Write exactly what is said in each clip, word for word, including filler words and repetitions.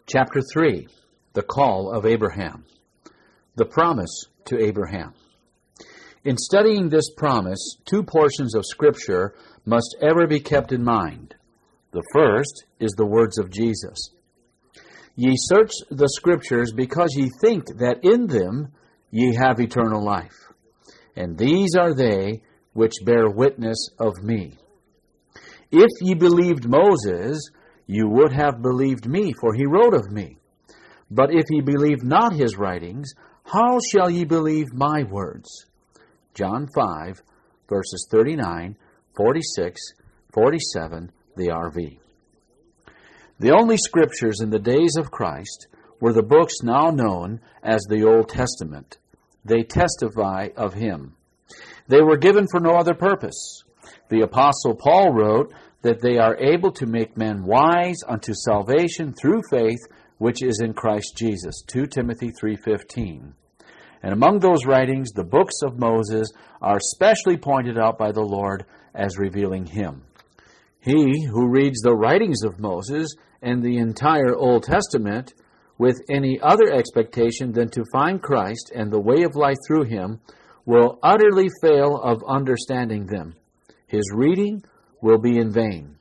Chapter three, the call of Abraham. The promise to Abraham. In studying this promise, two portions of Scripture must ever be kept in mind. The first is the words of Jesus. Ye search the Scriptures because ye think that in them ye have eternal life. And these are they which bear witness of me. If ye believed Moses, you would have believed me, for he wrote of me. But if ye believe not his writings, how shall ye believe my words? John five, verses thirty-nine, forty-six, forty-seven, the R V. The only Scriptures in the days of Christ were the books now known as the Old Testament. They testify of him. They were given for no other purpose. The Apostle Paul wrote that they are able to make men wise unto salvation through faith, which is in Christ Jesus. Second Timothy three fifteen. And among those writings, the books of Moses are specially pointed out by the Lord as revealing him. He who reads the writings of Moses and the entire Old Testament with any other expectation than to find Christ and the way of life through him will utterly fail of understanding them. His reading will be in vain.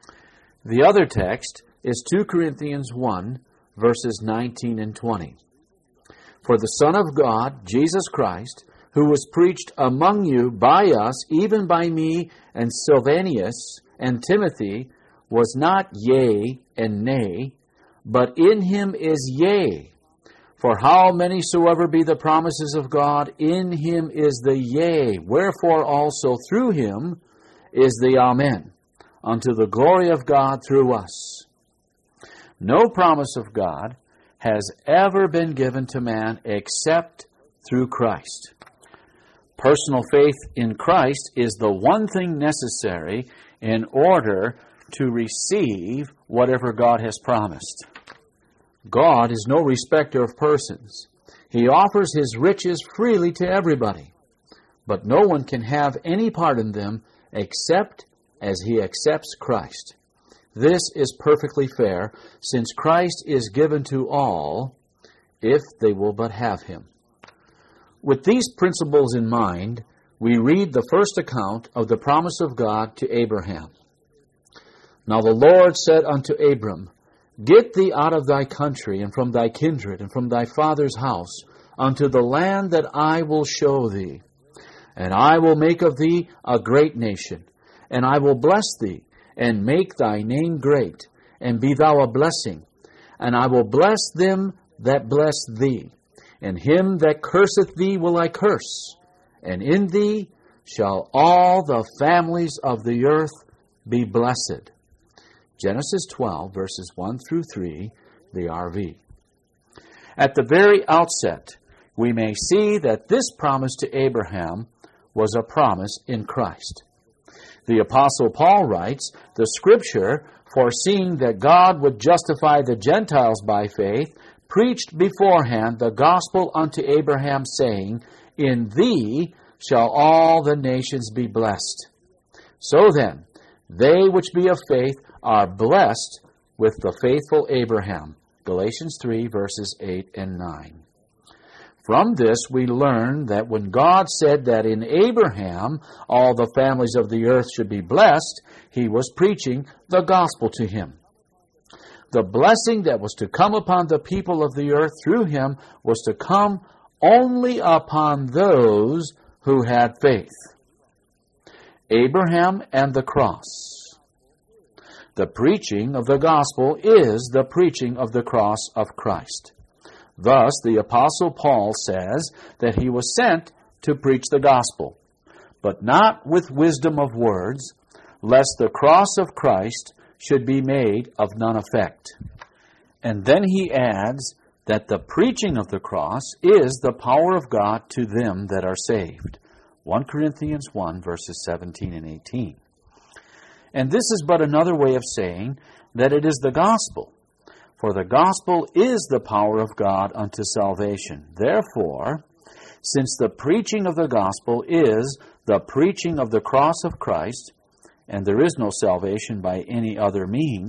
The other text is Second Corinthians one, verses nineteen and twenty. For the Son of God, Jesus Christ, who was preached among you by us, even by me and Silvanus and Timothy, was not yea and nay, but in him is yea. For how many soever be the promises of God, in him is the yea. Wherefore also through him is the Amen, unto the glory of God through us. No promise of God has ever been given to man except through Christ. Personal faith in Christ is the one thing necessary in order to receive whatever God has promised. God is no respecter of persons. He offers his riches freely to everybody, but no one can have any part in them except as he accepts Christ. This is perfectly fair, since Christ is given to all, if they will but have him. With these principles in mind, we read the first account of the promise of God to Abraham. Now the Lord said unto Abram, Get thee out of thy country, and from thy kindred, and from thy father's house, unto the land that I will show thee. And I will make of thee a great nation, and I will bless thee, and make thy name great, and be thou a blessing. And I will bless them that bless thee, and him that curseth thee will I curse. And in thee shall all the families of the earth be blessed. Genesis twelve, verses one through three, the R V. At the very outset, we may see that this promise to Abraham was a promise in Christ. The Apostle Paul writes, The Scripture, foreseeing that God would justify the Gentiles by faith, preached beforehand the gospel unto Abraham, saying, In thee shall all the nations be blessed. So then, they which be of faith are blessed with the faithful Abraham. Galatians three, verses eight and nine. From this we learn that when God said that in Abraham all the families of the earth should be blessed, he was preaching the gospel to him. The blessing that was to come upon the people of the earth through him was to come only upon those who had faith. Abraham and the cross. The preaching of the gospel is the preaching of the cross of Christ. Thus, the Apostle Paul says that he was sent to preach the gospel, but not with wisdom of words, lest the cross of Christ should be made of none effect. And then he adds that the preaching of the cross is the power of God to them that are saved. First Corinthians one, verses seventeen and eighteen. And this is but another way of saying that it is the gospel. For the gospel is the power of God unto salvation. Therefore, since the preaching of the gospel is the preaching of the cross of Christ, and there is no salvation by any other means,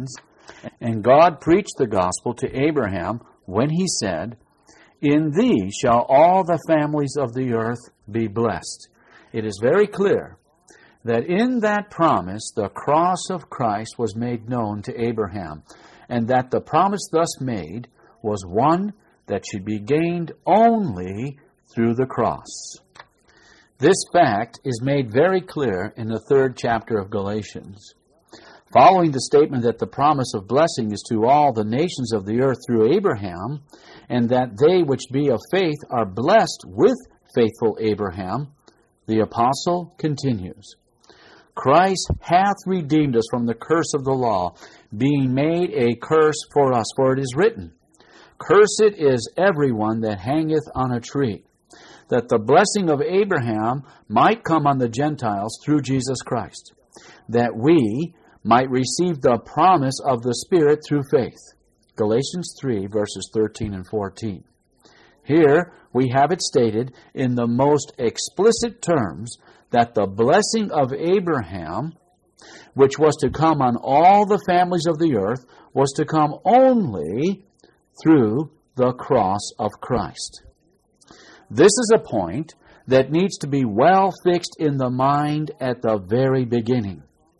And God preached the gospel to Abraham when he said, "In thee shall all the families of the earth be blessed." It is very clear that in that promise the cross of Christ was made known to Abraham, and that the promise thus made was one that should be gained only through the cross. This fact is made very clear in the third chapter of Galatians. Following the statement that the promise of blessing is to all the nations of the earth through Abraham, and that they which be of faith are blessed with faithful Abraham, the apostle continues, "Christ hath redeemed us from the curse of the law, being made a curse for us. For it is written, Cursed is everyone that hangeth on a tree, that the blessing of Abraham might come on the Gentiles through Jesus Christ, that we might receive the promise of the Spirit through faith." Galatians three, verses thirteen and fourteen. Here we have it stated in the most explicit terms that the blessing of Abraham, which was to come on all the families of the earth, was to come only through the cross of Christ. This is a point that needs to be well fixed in the mind at the very beginning.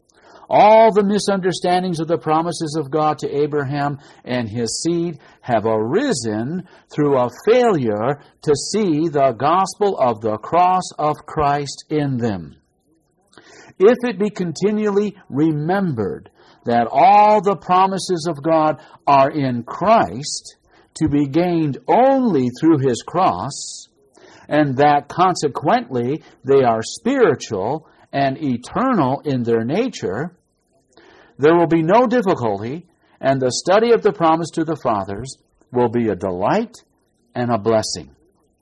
All the misunderstandings of the promises of God to Abraham and his seed have arisen through a failure to see the gospel of the cross of Christ in them. If it be continually remembered that all the promises of God are in Christ to be gained only through His cross, and that consequently they are spiritual and eternal in their nature, there will be no difficulty, and the study of the promise to the fathers will be a delight and a blessing.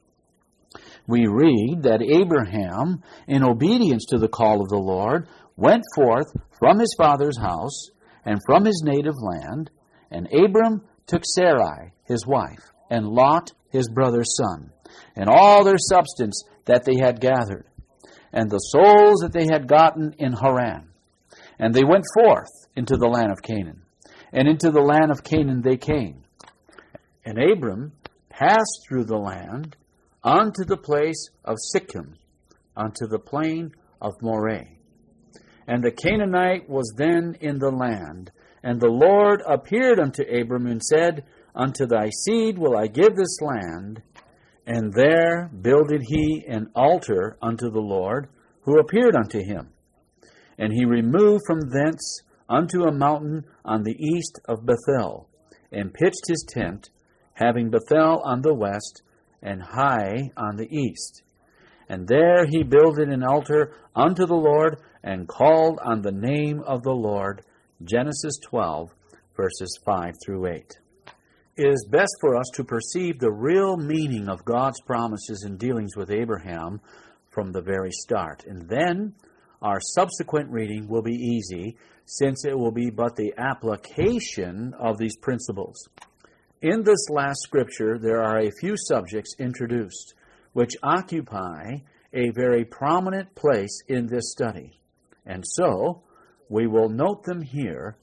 We read that Abraham, in obedience to the call of the Lord, went forth from his father's house and from his native land, and Abram took Sarai, his wife, and Lot, his brother's son, and all their substance that they had gathered, and the souls that they had gotten in Haran. And they went forth into the land of Canaan. And into the land of Canaan they came. And Abram passed through the land unto the place of Sichem, unto the plain of Moreh. And the Canaanite was then in the land. And the Lord appeared unto Abram and said, Unto thy seed will I give this land. And there builded he an altar unto the Lord, who appeared unto him. And he removed from thence unto a mountain on the east of Bethel, and pitched his tent, having Bethel on the west, and Hai on the east. And there he builded an altar unto the Lord, and called on the name of the Lord. Genesis twelve, verses five through eight. It is best for us to perceive the real meaning of God's promises and dealings with Abraham from the very start. And then our subsequent reading will be easy, since it will be but the application of these principles. In this last scripture, there are a few subjects introduced, which occupy a very prominent place in this study. And so, we will note them here.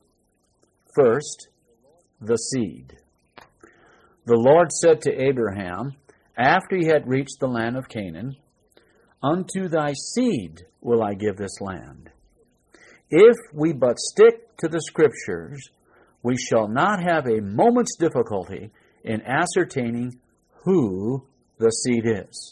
First, the seed. The Lord said to Abraham, after he had reached the land of Canaan, Unto thy seed will I give this land. If we but stick to the Scriptures, we shall not have a moment's difficulty in ascertaining who the seed is.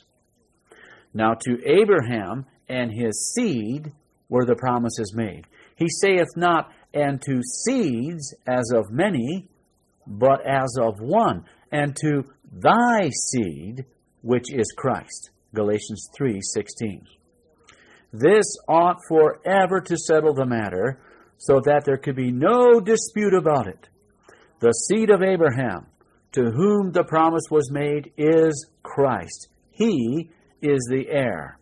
Now to Abraham and his seed were the promises made. He saith not, and to seeds as of many, but as of one, and to thy seed, which is Christ. Galatians three sixteen. This ought forever to settle the matter, so that there could be no dispute about it. The seed of Abraham, to whom the promise was made, is Christ. He is the heir.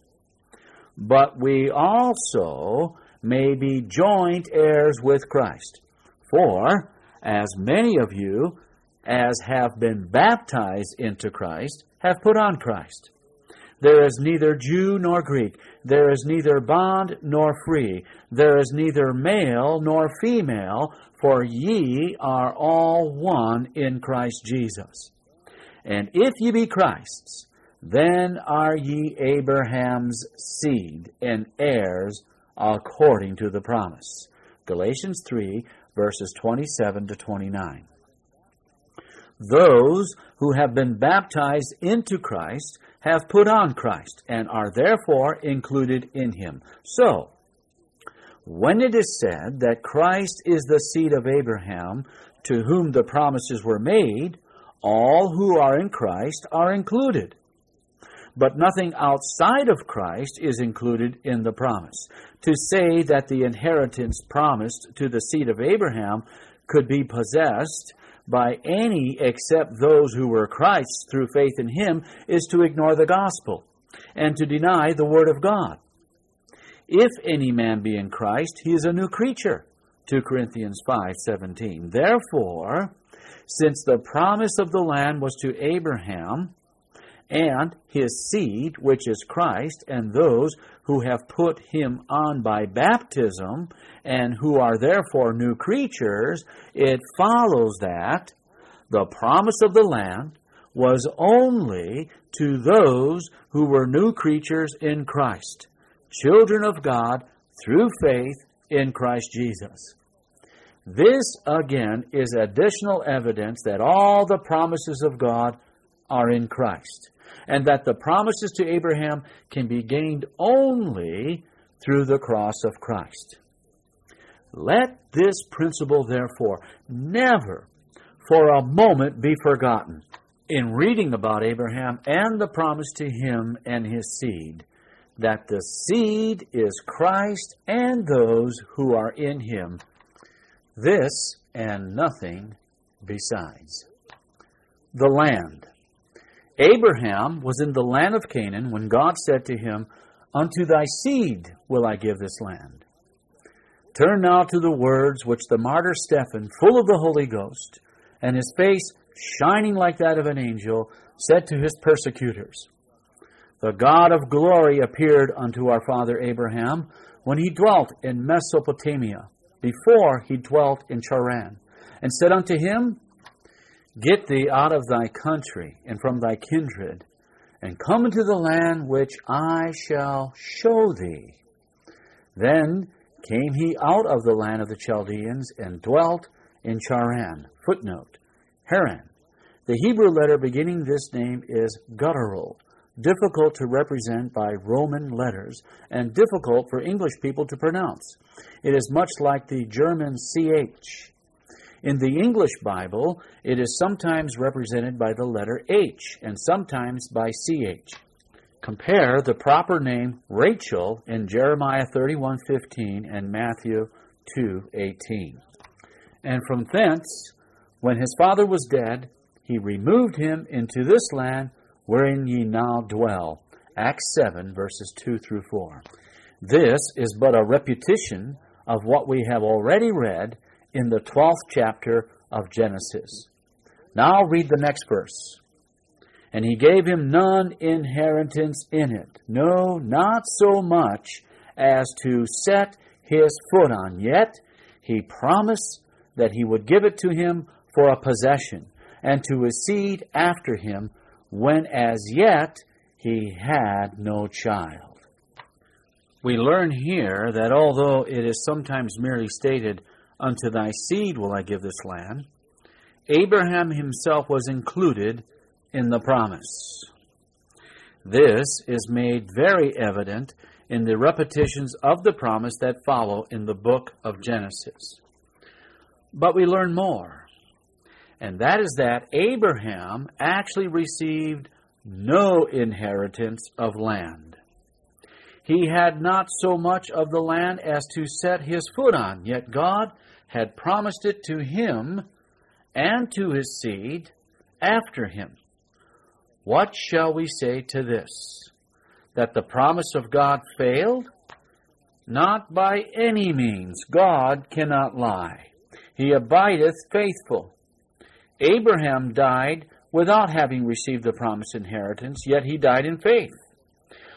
But we also may be joint heirs with Christ. For as many of you as have been baptized into Christ have put on Christ. There is neither Jew nor Greek. There is neither bond nor free. There is neither male nor female, for ye are all one in Christ Jesus. And if ye be Christ's, then are ye Abraham's seed and heirs according to the promise. Galatians three, verses twenty-seven to twenty-nine. Those who have been baptized into Christ have put on Christ, and are therefore included in him. So, when it is said that Christ is the seed of Abraham, to whom the promises were made, all who are in Christ are included. But nothing outside of Christ is included in the promise. To say that the inheritance promised to the seed of Abraham could be possessed by any except those who were Christ's through faith in him is to ignore the gospel and to deny the word of God. If any man be in Christ, he is a new creature. Second Corinthians five seventeen. Therefore, since the promise of the land was to Abraham and his seed, which is Christ, and those who have put him on by baptism, and who are therefore new creatures, it follows that the promise of the land was only to those who were new creatures in Christ, children of God through faith in Christ Jesus. This, again, is additional evidence that all the promises of God are in Christ, and that the promises to Abraham can be gained only through the cross of Christ. Let this principle, therefore, never for a moment be forgotten in reading about Abraham and the promise to him and his seed, that the seed is Christ and those who are in him, this and nothing besides. The land. Abraham was in the land of Canaan when God said to him, "Unto thy seed will I give this land." Turn now to the words which the martyr Stephen, full of the Holy Ghost, and his face shining like that of an angel, said to his persecutors. The God of glory appeared unto our father Abraham when he dwelt in Mesopotamia, before he dwelt in Charan, and said unto him, Get thee out of thy country and from thy kindred, and come into the land which I shall show thee. Then came he out of the land of the Chaldeans and dwelt in Charan. Footnote, Haran. The Hebrew letter beginning this name is guttural, difficult to represent by Roman letters, and difficult for English people to pronounce. It is much like the German C H. In the English Bible, it is sometimes represented by the letter H and sometimes by C H. Compare the proper name Rachel in Jeremiah thirty-one fifteen and Matthew two eighteen. And from thence, when his father was dead, he removed him into this land wherein ye now dwell. Acts seven, verses two through four. This is but a repetition of what we have already read in the twelfth chapter of Genesis. Now read the next verse. And he gave him none inheritance in it, no, not so much as to set his foot on, yet he promised that he would give it to him for a possession, and to his seed after him, when as yet he had no child. We learn here that although it is sometimes merely stated, Unto thy seed will I give this land, Abraham himself was included in the promise. This is made very evident in the repetitions of the promise that follow in the book of Genesis. But we learn more, and that is that Abraham actually received no inheritance of land. He had not so much of the land as to set his foot on, yet God had promised it to him and to his seed after him. What shall we say to this? That the promise of God failed? Not by any means. God cannot lie. He abideth faithful. Abraham died without having received the promised inheritance, yet he died in faith.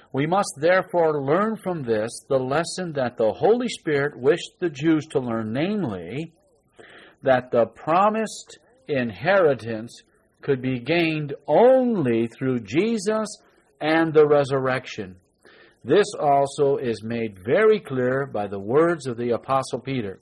We must therefore learn from this the lesson that the Holy Spirit wished the Jews to learn, namely, that the promised inheritance could be gained only through Jesus and the resurrection. This also is made very clear by the words of the Apostle Peter.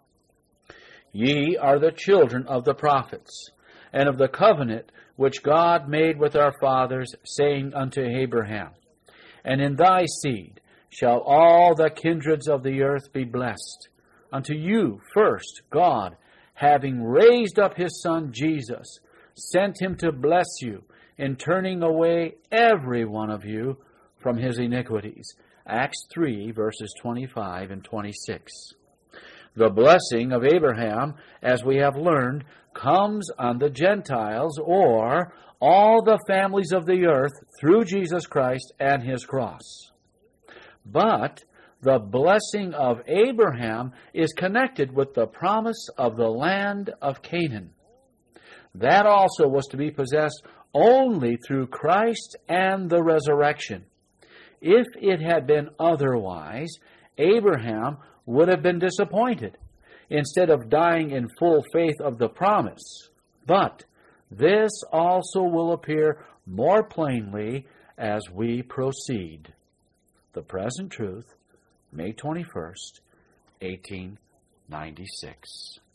Ye are the children of the prophets, and of the covenant which God made with our fathers, saying unto Abraham, And in thy seed shall all the kindreds of the earth be blessed. Unto you first God, having raised up his Son Jesus, sent him to bless you, in turning away every one of you from his iniquities. Acts three, verses twenty-five and twenty-six. The blessing of Abraham, as we have learned, comes on the Gentiles, or all the families of the earth, through Jesus Christ and his cross. But the blessing of Abraham is connected with the promise of the land of Canaan. That also was to be possessed only through Christ and the resurrection. If it had been otherwise, Abraham would have been disappointed, instead of dying in full faith of the promise. But this also will appear more plainly as we proceed. The Present Truth, May twenty-first, eighteen ninety-six.